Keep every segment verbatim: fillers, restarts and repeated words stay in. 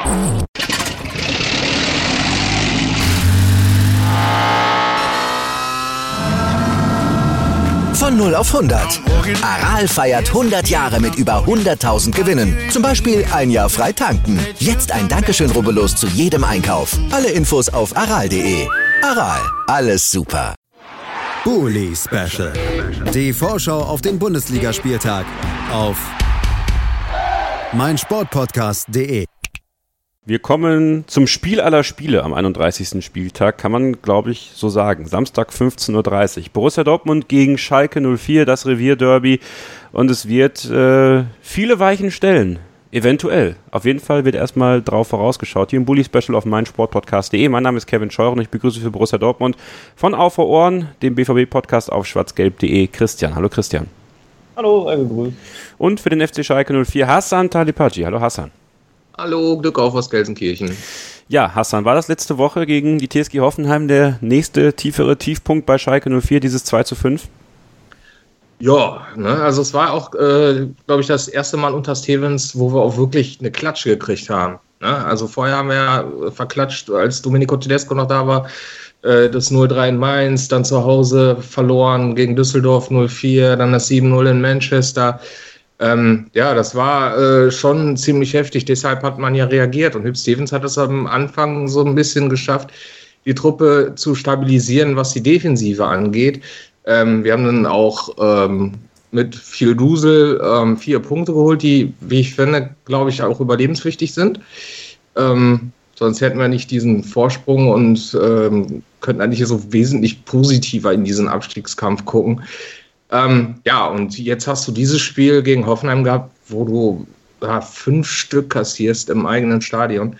Von null auf hundert. Aral feiert hundert Jahre mit über hunderttausend Gewinnen. Zum Beispiel ein Jahr frei tanken. Jetzt ein Dankeschön, rubbellos zu jedem Einkauf. Alle Infos auf aral punkt de. Aral, alles super. Bully Special. Die Vorschau auf den Bundesligaspieltag auf meinsportpodcast punkt de. Wir kommen zum Spiel aller Spiele am einunddreißigsten Spieltag, kann man, glaube ich, so sagen. Samstag fünfzehn Uhr dreißig. Borussia Dortmund gegen Schalke null vier, das Revierderby. Und es wird äh, viele Weichen stellen. Eventuell. Auf jeden Fall wird erstmal drauf vorausgeschaut. Hier im Bully Special auf meinsportpodcast punkt de. Mein Name ist Kevin Scheuren und ich begrüße für Borussia Dortmund von Auf vor Ohren, dem B V B-Podcast auf schwarzgelb punkt de, Christian. Hallo Christian. Hallo, gegrüßt. Und für den F C Schalke null vier Hassan Talipaci. Hallo Hassan. Hallo, Glück auf aus Gelsenkirchen. Ja, Hassan, war das letzte Woche gegen die T S G Hoffenheim der nächste tiefere Tiefpunkt bei Schalke null vier, dieses zwei zu fünf? Ja, ne, also es war auch, äh, glaube ich, das erste Mal unter Stevens, wo wir auch wirklich eine Klatsche gekriegt haben. Ne? Also vorher haben wir ja verklatscht, als Domenico Tedesco noch da war, äh, das null drei in Mainz, dann zu Hause verloren gegen Düsseldorf null vier, dann das sieben null in Manchester. Ähm, ja, das war äh, schon ziemlich heftig, deshalb hat man ja reagiert und Hüb Stevens hat es am Anfang so ein bisschen geschafft, die Truppe zu stabilisieren, was die Defensive angeht. Ähm, wir haben dann auch ähm, mit viel Dusel ähm, vier Punkte geholt, die, wie ich finde, glaube ich, auch überlebenswichtig sind. Ähm, sonst hätten wir nicht diesen Vorsprung und ähm, könnten eigentlich so wesentlich positiver in diesen Abstiegskampf gucken. Ähm, ja, und jetzt hast du dieses Spiel gegen Hoffenheim gehabt, wo du ja, fünf Stück kassierst im eigenen Stadion.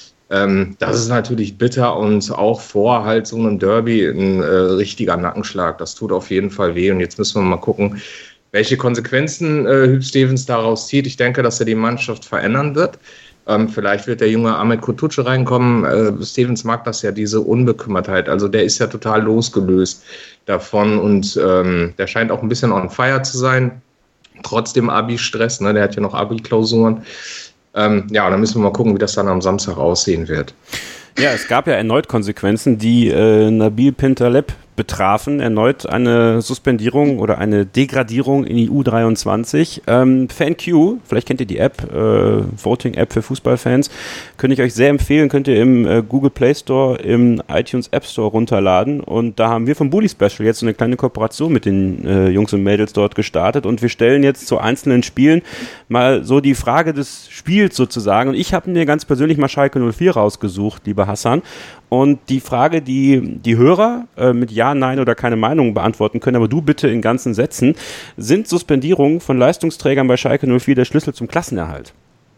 Ähm, das ist natürlich bitter und auch vor halt so einem Derby ein äh, richtiger Nackenschlag. Das tut auf jeden Fall weh und jetzt müssen wir mal gucken, welche Konsequenzen äh, Hüb Stevens daraus zieht. Ich denke, dass er die Mannschaft verändern wird. Ähm, vielleicht wird der junge Ahmed Kutucu reinkommen. Äh, Stevens mag das ja, diese Unbekümmertheit. Also der ist ja total losgelöst davon und ähm, der scheint auch ein bisschen on fire zu sein. Trotzdem Abi-Stress, ne? Der hat ja noch Abi-Klausuren. Ähm, ja, und dann müssen wir mal gucken, wie das dann am Samstag aussehen wird. Ja, es gab ja erneut Konsequenzen, die äh, Nabil Pintaleb betrafen. Erneut eine Suspendierung oder eine Degradierung in die U dreiundzwanzig. Ähm, FanQ, vielleicht kennt ihr die App, äh, Voting-App für Fußballfans, könnte ich euch sehr empfehlen, könnt ihr im äh, Google Play Store, im iTunes App Store runterladen und da haben wir vom Bully Special jetzt so eine kleine Kooperation mit den äh, Jungs und Mädels dort gestartet und wir stellen jetzt zu einzelnen Spielen mal so die Frage des Spiels sozusagen und ich habe mir ganz persönlich mal Schalke null vier rausgesucht, lieber Hassan. Und die Frage, die die Hörer äh, mit Ja, Nein oder keine Meinung beantworten können, aber du bitte in ganzen Sätzen, sind Suspendierungen von Leistungsträgern bei Schalke null vier der Schlüssel zum Klassenerhalt?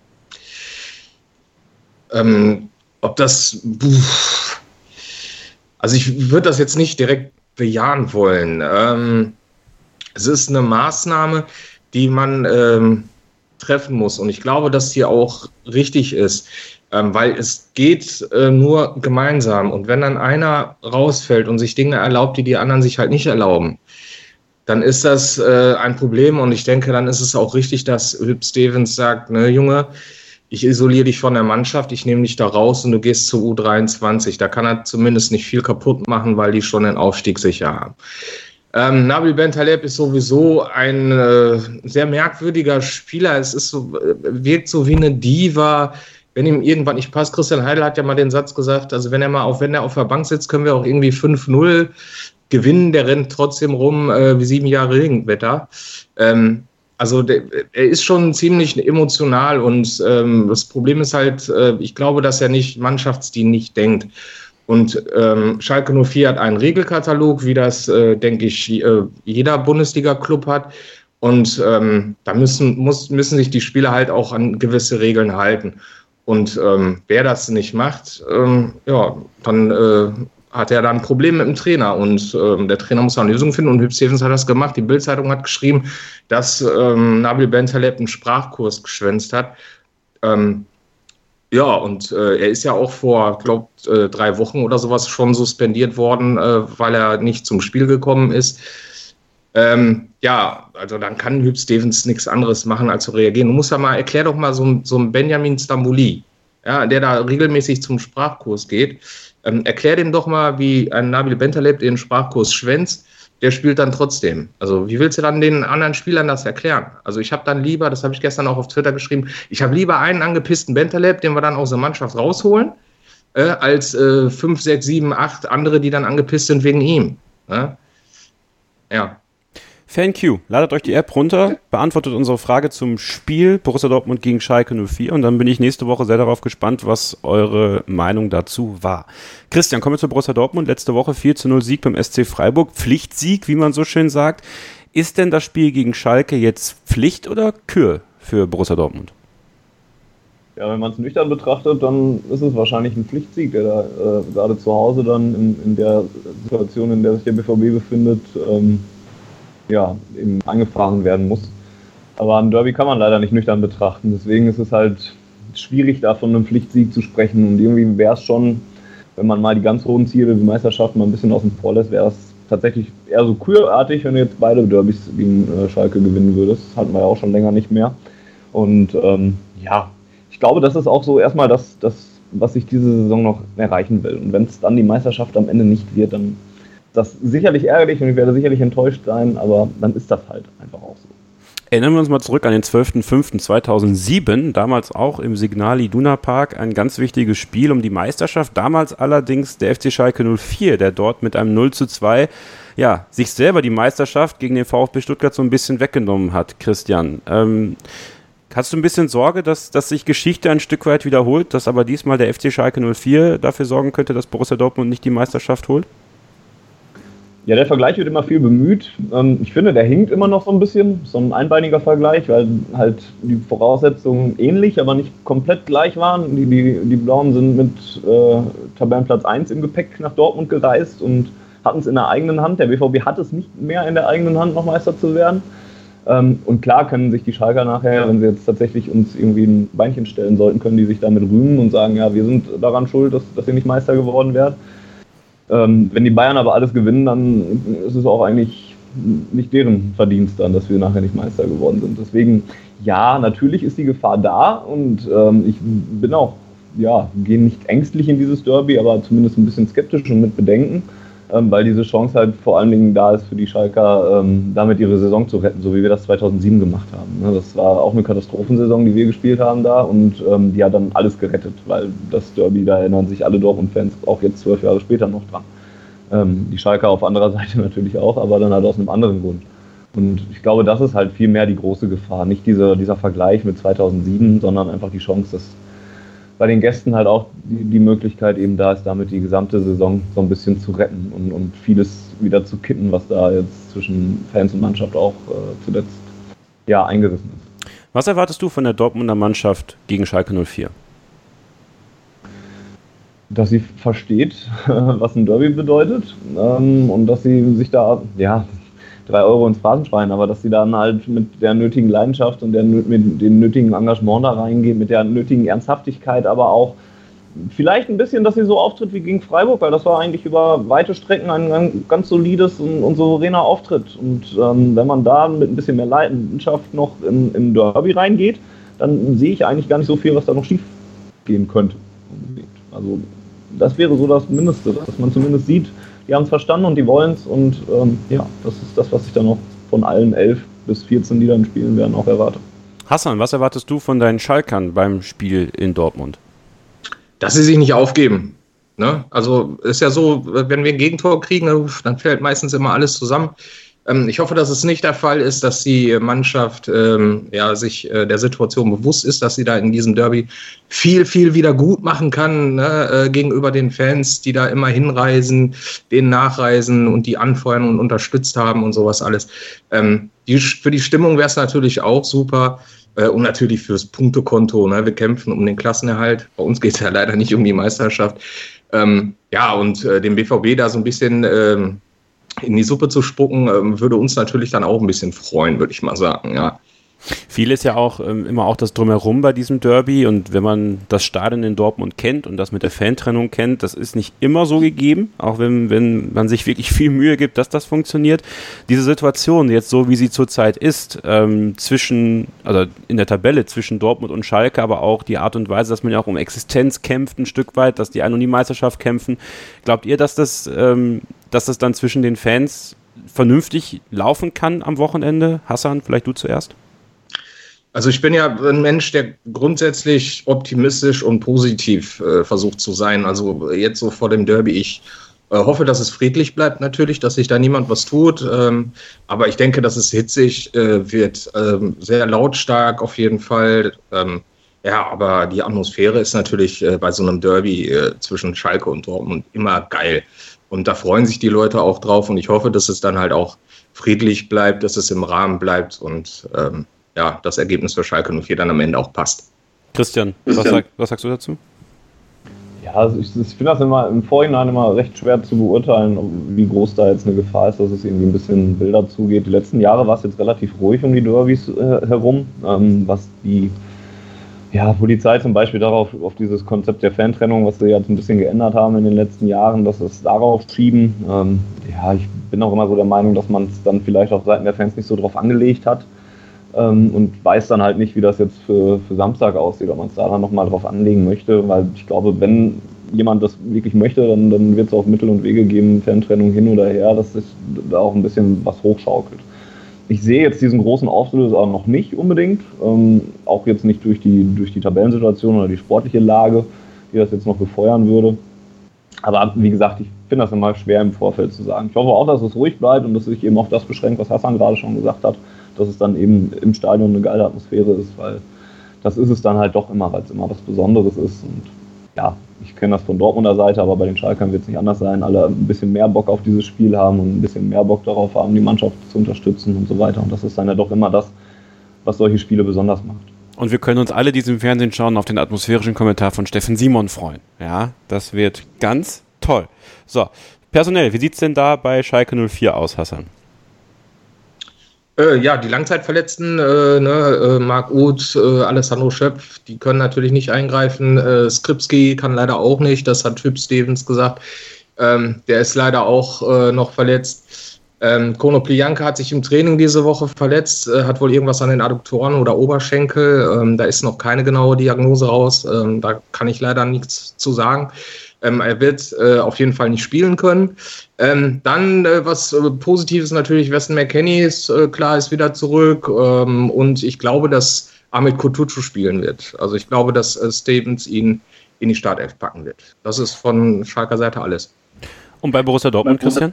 Ähm, ob das... Pff, also ich würde das jetzt nicht direkt bejahen wollen. Ähm, es ist eine Maßnahme, die man ähm, treffen muss. Und ich glaube, dass die auch richtig ist. Ähm, weil es geht äh, nur gemeinsam. Und wenn dann einer rausfällt und sich Dinge erlaubt, die die anderen sich halt nicht erlauben, dann ist das äh, ein Problem. Und ich denke, dann ist es auch richtig, dass Hüb Stevens sagt, ne Junge, ich isoliere dich von der Mannschaft, ich nehme dich da raus und du gehst zur U dreiundzwanzig. Da kann er zumindest nicht viel kaputt machen, weil die schon den Aufstieg sicher haben. Ähm, Nabil Bentaleb ist sowieso ein äh, sehr merkwürdiger Spieler. Es ist so, äh, wirkt so wie eine Diva, wenn ihm irgendwann nicht passt. Christian Heidel hat ja mal den Satz gesagt, also wenn er mal auf, wenn er auf der Bank sitzt, können wir auch irgendwie fünf null gewinnen. Der rennt trotzdem rum äh, wie sieben Jahre Regenwetter. Ähm, also der, er ist schon ziemlich emotional und ähm, das Problem ist halt, äh, ich glaube, dass er nicht mannschaftsdienlich denkt. Und ähm, Schalke null vier hat einen Regelkatalog, wie das, äh, denke ich, äh, jeder Bundesliga-Club hat. Und ähm, da müssen, muss, müssen sich die Spieler halt auch an gewisse Regeln halten. Und ähm, wer das nicht macht, ähm, ja, dann äh, hat er da ein Problem mit dem Trainer. Und ähm, der Trainer muss eine Lösung finden. Und Hüb Stevens hat das gemacht. Die Bild-Zeitung hat geschrieben, dass ähm, Nabil Bentaleb einen Sprachkurs geschwänzt hat. Ähm, ja, und äh, er ist ja auch vor, glaube ich, äh, drei Wochen oder sowas schon suspendiert worden, äh, weil er nicht zum Spiel gekommen ist. Ähm, ja, also dann kann Hüb Stevens nichts anderes machen, als zu reagieren. Du musst ja mal, erklär doch mal so, so einen Benjamin Stambouli. ja, der da regelmäßig zum Sprachkurs geht. Ähm, erklär dem doch mal, wie ein Nabil Bentaleb den Sprachkurs schwänzt, der spielt dann trotzdem. Also wie willst du dann den anderen Spielern das erklären? Also ich habe dann lieber, das habe ich gestern auch auf Twitter geschrieben, ich habe lieber einen angepissten Bentaleb, den wir dann aus der Mannschaft rausholen, äh, als äh, fünf, sechs, sieben, acht andere, die dann angepisst sind wegen ihm. Ja. ja. FanQ, ladet euch die App runter, beantwortet unsere Frage zum Spiel Borussia Dortmund gegen Schalke null vier und dann bin ich nächste Woche sehr darauf gespannt, was eure Meinung dazu war. Christian, kommen wir zu Borussia Dortmund. Letzte Woche vier zu null Sieg beim S C Freiburg, Pflichtsieg, wie man so schön sagt. Ist denn das Spiel gegen Schalke jetzt Pflicht oder Kür für Borussia Dortmund? Ja, wenn man es nüchtern betrachtet, dann ist es wahrscheinlich ein Pflichtsieg, der da äh, gerade zu Hause dann in, in der Situation, in der sich der B V B befindet, ähm, ja, eben eingefahren werden muss. Aber ein Derby kann man leider nicht nüchtern betrachten. Deswegen ist es halt schwierig, da von einem Pflichtsieg zu sprechen. Und irgendwie wäre es schon, wenn man mal die ganz hohen Ziele wie Meisterschaften mal ein bisschen außen vor lässt, wäre es tatsächlich eher so kurartig, wenn du jetzt beide Derbys gegen äh, Schalke gewinnen würdest. Das hatten wir ja auch schon länger nicht mehr. Und ähm, ja, ich glaube, das ist auch so erstmal das, das, was ich diese Saison noch erreichen will. Und wenn es dann die Meisterschaft am Ende nicht wird, dann das ist sicherlich ärgerlich und ich werde sicherlich enttäuscht sein, aber dann ist das halt einfach auch so. Erinnern wir uns mal zurück an den zwölften fünften zweitausendsieben, damals auch im Signal Iduna Park, ein ganz wichtiges Spiel um die Meisterschaft. Damals allerdings der F C Schalke null vier, der dort mit einem null zu zwei ja, sich selber die Meisterschaft gegen den VfB Stuttgart so ein bisschen weggenommen hat. Christian, ähm, hast du ein bisschen Sorge, dass, dass sich Geschichte ein Stück weit wiederholt, dass aber diesmal der F C Schalke null vier dafür sorgen könnte, dass Borussia Dortmund nicht die Meisterschaft holt? Ja, der Vergleich wird immer viel bemüht. Ich finde, der hinkt immer noch so ein bisschen, so ein einbeiniger Vergleich, weil halt die Voraussetzungen ähnlich, aber nicht komplett gleich waren. Die, die, die Blauen sind mit äh, Tabellenplatz eins im Gepäck nach Dortmund gereist und hatten es in der eigenen Hand. Der B V B hat es nicht mehr in der eigenen Hand, noch Meister zu werden. Ähm, und klar können sich die Schalker nachher, wenn sie jetzt tatsächlich uns irgendwie ein Beinchen stellen sollten, können die sich damit rühmen und sagen, ja, wir sind daran schuld, dass, dass ihr nicht Meister geworden wärt. Ähm, wenn die Bayern aber alles gewinnen, dann ist es auch eigentlich nicht deren Verdienst dann, dass wir nachher nicht Meister geworden sind. Deswegen, ja, natürlich ist die Gefahr da und ähm, ich bin auch, ja, gehe nicht ängstlich in dieses Derby, aber zumindest ein bisschen skeptisch und mit Bedenken, ähm, weil diese Chance halt vor allen Dingen da ist für die Schalker, ähm, damit ihre Saison zu retten, so wie wir das zweitausendsieben gemacht haben. Ne? Das war auch eine Katastrophensaison, die wir gespielt haben da und ähm, die hat dann alles gerettet, weil das Derby, da erinnern sich alle Dortmund-Fans auch jetzt zwölf Jahre später noch dran. Ähm, die Schalker auf anderer Seite natürlich auch, aber dann halt aus einem anderen Grund. Und ich glaube, das ist halt viel mehr die große Gefahr. Nicht diese, dieser Vergleich mit zweitausendsieben, sondern einfach die Chance, dass bei den Gästen halt auch die, die Möglichkeit eben da ist, damit die gesamte Saison so ein bisschen zu retten und, und vieles wieder zu kitten, was da jetzt zwischen Fans und Mannschaft auch äh, zuletzt ja, eingerissen ist. Was erwartest du von der Dortmunder Mannschaft gegen Schalke null vier? Dass sie versteht, was ein Derby bedeutet ähm, und dass sie sich da, ja, drei Euro ins Phrasenschwein, aber dass sie dann halt mit der nötigen Leidenschaft und der, mit dem nötigen Engagement da reingehen, mit der nötigen Ernsthaftigkeit, aber auch vielleicht ein bisschen, dass sie so auftritt wie gegen Freiburg, weil das war eigentlich über weite Strecken ein ganz solides und, und souveräner Auftritt. Und ähm, wenn man da mit ein bisschen mehr Leidenschaft noch in, in Derby reingeht, dann sehe ich eigentlich gar nicht so viel, was da noch schief gehen könnte. Also das wäre so das Mindeste, dass man zumindest sieht, die haben es verstanden und die wollen es und ähm, ja, das ist das, was ich dann noch von allen elf bis vierzehn, die dann spielen werden, auch erwarte. Hassan, was erwartest du von deinen Schalkern beim Spiel in Dortmund? Dass sie sich nicht aufgeben. Ne? Also ist ja so, wenn wir ein Gegentor kriegen, dann fällt meistens immer alles zusammen. Ähm, ich hoffe, dass es nicht der Fall ist, dass die Mannschaft ähm, ja, sich äh, der Situation bewusst ist, dass sie da in diesem Derby viel, viel wieder gut machen kann, ne? äh, gegenüber den Fans, die da immer hinreisen, denen nachreisen und die anfeuern und unterstützt haben und sowas alles. Ähm, die, für die Stimmung wäre es natürlich auch super. Äh, und natürlich fürs Punktekonto. Ne? Wir kämpfen um den Klassenerhalt. Bei uns geht es ja leider nicht um die Meisterschaft. Ähm, ja, und äh, den B V B da so ein bisschen ähm, in die Suppe zu spucken, ähm, würde uns natürlich dann auch ein bisschen freuen, würde ich mal sagen. Ja. Viel ist ja auch ähm, immer auch das Drumherum bei diesem Derby, und wenn man das Stadion in Dortmund kennt und das mit der Fantrennung kennt, das ist nicht immer so gegeben, auch wenn, wenn man sich wirklich viel Mühe gibt, dass das funktioniert. Diese Situation jetzt so, wie sie zurzeit ist, ähm, zwischen, also in der Tabelle zwischen Dortmund und Schalke, aber auch die Art und Weise, dass man ja auch um Existenz kämpft ein Stück weit, dass die einen um die Meisterschaft kämpfen. Glaubt ihr, dass das, ähm, dass das dann zwischen den Fans vernünftig laufen kann am Wochenende? Hassan, vielleicht du zuerst? Also ich bin ja ein Mensch, der grundsätzlich optimistisch und positiv äh, versucht zu sein. Also jetzt so vor dem Derby, ich äh, hoffe, dass es friedlich bleibt natürlich, dass sich da niemand was tut. Ähm, aber ich denke, dass es hitzig äh, wird, ähm, sehr lautstark auf jeden Fall. Ähm, ja, aber die Atmosphäre ist natürlich äh, bei so einem Derby äh, zwischen Schalke und Dortmund immer geil. Und da freuen sich die Leute auch drauf. Und ich hoffe, dass es dann halt auch friedlich bleibt, dass es im Rahmen bleibt und ähm, ja, das Ergebnis für Schalke null vier dann am Ende auch passt. Christian, was, sag, was sagst du dazu? Ja, also ich, ich finde das immer im Vorhinein immer recht schwer zu beurteilen, wie groß da jetzt eine Gefahr ist, dass es irgendwie ein bisschen wilder zugeht. Die letzten Jahre war es jetzt relativ ruhig um die Derbys äh, herum, ähm, was die ja, Polizei zum Beispiel darauf, auf dieses Konzept der Fantrennung, was sie jetzt ein bisschen geändert haben in den letzten Jahren, dass es darauf schieben. Ähm, ja, ich bin auch immer so der Meinung, dass man es dann vielleicht auf Seiten der Fans nicht so drauf angelegt hat. Und weiß dann halt nicht, wie das jetzt für, für Samstag aussieht, ob man es da dann nochmal drauf anlegen möchte, weil ich glaube, wenn jemand das wirklich möchte, dann, dann wird es auch Mittel und Wege geben, Fantrennung hin oder her, dass sich da auch ein bisschen was hochschaukelt. Ich sehe jetzt diesen großen Auslöser auch noch nicht unbedingt, ähm, auch jetzt nicht durch die, durch die Tabellensituation oder die sportliche Lage, die das jetzt noch befeuern würde. Aber wie gesagt, ich finde das immer schwer im Vorfeld zu sagen. Ich hoffe auch, dass es ruhig bleibt und dass sich eben auf das beschränkt, was Hassan gerade schon gesagt hat, dass es dann eben im Stadion eine geile Atmosphäre ist, weil das ist es dann halt doch immer, weil es immer was Besonderes ist. Und ja, ich kenne das von Dortmunder Seite, aber bei den Schalkern wird es nicht anders sein. Alle ein bisschen mehr Bock auf dieses Spiel haben und ein bisschen mehr Bock darauf haben, die Mannschaft zu unterstützen und so weiter. Und das ist dann ja doch immer das, was solche Spiele besonders macht. Und wir können uns alle, die im Fernsehen schauen, auf den atmosphärischen Kommentar von Steffen Simon freuen. Ja, das wird ganz toll. So, personell, wie sieht es denn da bei Schalke null vier aus, Hassan? Äh, ja, die Langzeitverletzten, äh, ne, äh, Marc Uth, äh, Alessandro Schöpf, die können natürlich nicht eingreifen. Äh, Skripski kann leider auch nicht, das hat Philipp Stevens gesagt. Ähm, der ist leider auch äh, noch verletzt. Ähm, Konoplyanka hat sich im Training diese Woche verletzt, äh, hat wohl irgendwas an den Adduktoren oder Oberschenkel. Ähm, da ist noch keine genaue Diagnose raus. Ähm, da kann ich leider nichts zu sagen. Ähm, er wird äh, auf jeden Fall nicht spielen können. Ähm, dann, äh, was äh, Positives natürlich, Weston McKennie ist äh, klar, ist wieder zurück. Ähm, und ich glaube, dass Ahmed Kutucu spielen wird. Also ich glaube, dass äh, Stevens ihn in die Startelf packen wird. Das ist von Schalker Seite alles. Und bei Borussia Dortmund, Christian?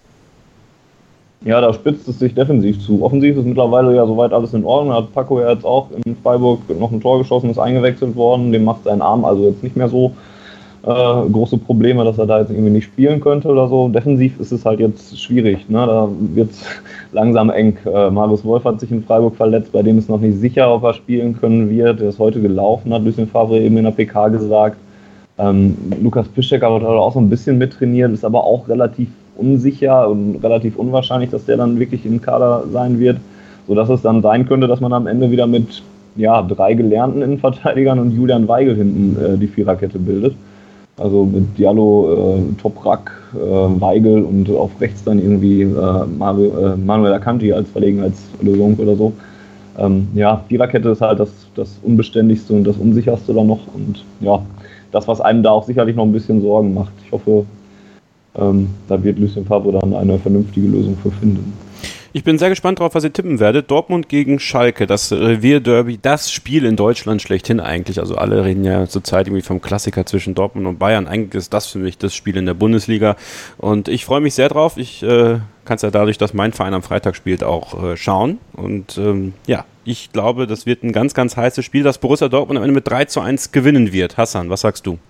Ja, da spitzt es sich defensiv zu. Offensiv ist mittlerweile ja soweit alles in Ordnung. Da hat Paco ja jetzt auch in Freiburg noch ein Tor geschossen, ist eingewechselt worden. Dem macht sein Arm also jetzt nicht mehr so äh, große Probleme, dass er da jetzt irgendwie nicht spielen könnte oder so. Defensiv ist es halt jetzt schwierig. Ne? Da wird es langsam eng. Äh, Marius Wolf hat sich in Freiburg verletzt, bei dem ist noch nicht sicher, ob er spielen können wird. Der ist heute gelaufen, hat Lucien Favre eben in der P K gesagt. Ähm, Lukas Piszczek hat auch so ein bisschen mittrainiert, ist aber auch relativ unsicher und relativ unwahrscheinlich, dass der dann wirklich im Kader sein wird, sodass es dann sein könnte, dass man am Ende wieder mit ja, drei gelernten Innenverteidigern und Julian Weigl hinten äh, die Viererkette bildet. Also mit Diallo, äh, Toprak, äh, Weigl und auf rechts dann irgendwie äh, Mario, äh, Manuel Akanji als Verlegenheitslösung oder so. Ähm, ja, Viererkette ist halt das, das Unbeständigste und das Unsicherste dann noch und ja, das, was einem da auch sicherlich noch ein bisschen Sorgen macht. Ich hoffe, ähm, da wird Lucien Favre dann eine vernünftige Lösung für finden. Ich bin sehr gespannt darauf, was ihr tippen werdet. Dortmund gegen Schalke, das Revierderby, das Spiel in Deutschland schlechthin eigentlich. Also alle reden ja zurzeit irgendwie vom Klassiker zwischen Dortmund und Bayern. Eigentlich ist das für mich das Spiel in der Bundesliga. Und ich freue mich sehr drauf. Ich äh, kann es ja dadurch, dass mein Verein am Freitag spielt, auch äh, schauen. Und ähm, ja, ich glaube, das wird ein ganz, ganz heißes Spiel, das Borussia Dortmund am Ende mit drei zu eins gewinnen wird. Hassan, was sagst du?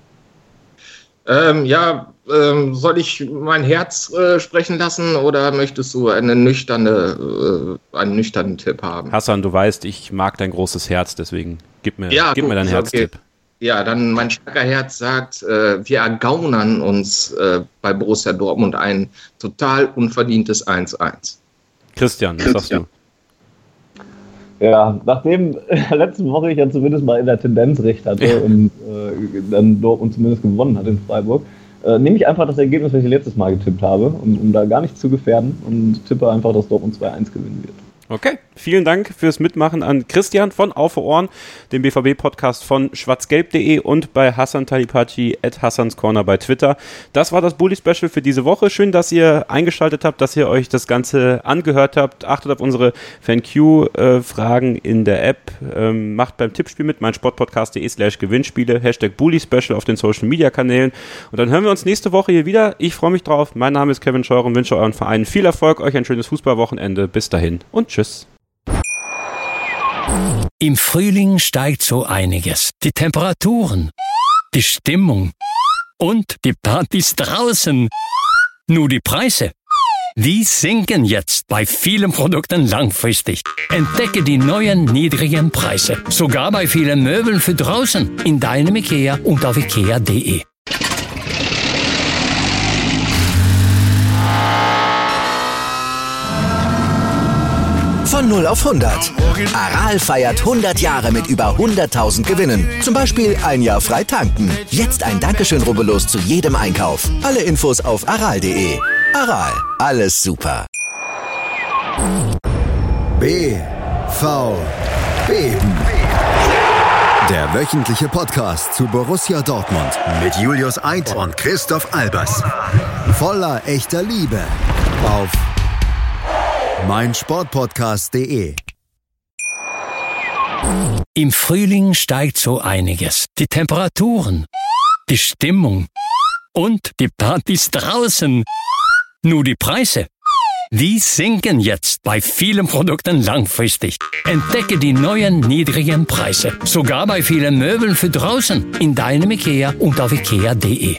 Ähm, ja, ähm, soll ich mein Herz äh, sprechen lassen oder möchtest du eine nüchterne, äh, einen nüchternen Tipp haben? Hassan, du weißt, ich mag dein großes Herz, deswegen gib mir, ja, gib gut, mir deinen okay. Herztipp. Ja, dann mein starker Herz sagt, äh, wir ergaunern uns äh, bei Borussia Dortmund ein total unverdientes eins eins. Christian, was sagst du? Ja, nachdem letzte Woche ich ja zumindest mal in der Tendenz recht hatte ja. und äh, dann Dortmund zumindest gewonnen hat in Freiburg, äh, nehme ich einfach das Ergebnis, das ich letztes Mal getippt habe, um, um da gar nicht zu gefährden und tippe einfach, dass Dortmund zwei eins gewinnen wird. Okay, vielen Dank fürs Mitmachen an Christian von Auf Ohren, dem B V B-Podcast von schwarzgelb punkt de und bei Hassan Talipaci at Hassans Corner bei Twitter. Das war das Bully-Special für diese Woche. Schön, dass ihr eingeschaltet habt, dass ihr euch das Ganze angehört habt. Achtet auf unsere Fan-Q-Fragen in der App. Ähm, macht beim Tippspiel mit, meinsportpodcast.de slash Gewinnspiele, Hashtag Bully-Special auf den Social-Media-Kanälen. Und dann hören wir uns nächste Woche hier wieder. Ich freue mich drauf. Mein Name ist Kevin Scheuer und wünsche euren Vereinen viel Erfolg, euch ein schönes Fußballwochenende. Bis dahin und tschüss. Im Frühling steigt so einiges. Die Temperaturen, die Stimmung und die Partys draußen. Nur die Preise, die sinken jetzt bei vielen Produkten langfristig. Entdecke die neuen niedrigen Preise. Sogar bei vielen Möbeln für draußen. In deinem IKEA und auf ikea punkt de. Von null auf hundert. Aral feiert hundert Jahre mit über hunderttausend Gewinnen. Zum Beispiel ein Jahr frei tanken. Jetzt ein Dankeschön, rubbellos zu jedem Einkauf. Alle Infos auf aral punkt de. Aral, alles super. B V Beben. Der wöchentliche Podcast zu Borussia Dortmund mit Julius Eid und Christoph Albers. Voller echter Liebe auf meinsportpodcast punkt de. Im Frühling steigt so einiges. Die Temperaturen, die Stimmung und die Partys draußen. Nur die Preise, die sinken jetzt bei vielen Produkten langfristig. Entdecke die neuen niedrigen Preise. Sogar bei vielen Möbeln für draußen. In deinem IKEA und auf ikea punkt de.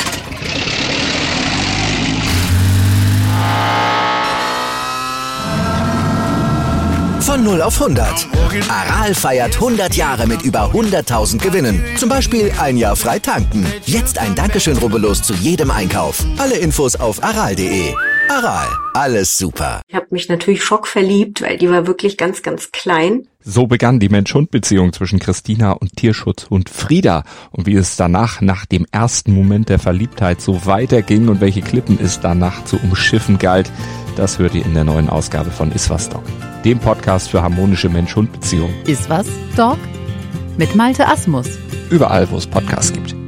Von null auf hundert. Aral feiert hundert Jahre mit über hunderttausend Gewinnen. Zum Beispiel ein Jahr frei tanken. Jetzt ein Dankeschön, rubbellos zu jedem Einkauf. Alle Infos auf aral punkt de. Aral, alles super. Ich habe mich natürlich schockverliebt, weil die war wirklich ganz, ganz klein. So begann die Mensch-Hund-Beziehung zwischen Christina und Tierschutzhund Frieda. Und wie es danach, nach dem ersten Moment der Verliebtheit, so weiterging und welche Klippen es danach zu umschiffen galt, das hört ihr in der neuen Ausgabe von Iswas Dog, dem Podcast für harmonische Mensch-Hund-Beziehungen. Iswas Dog mit Malte Asmus. Überall, wo es Podcasts gibt.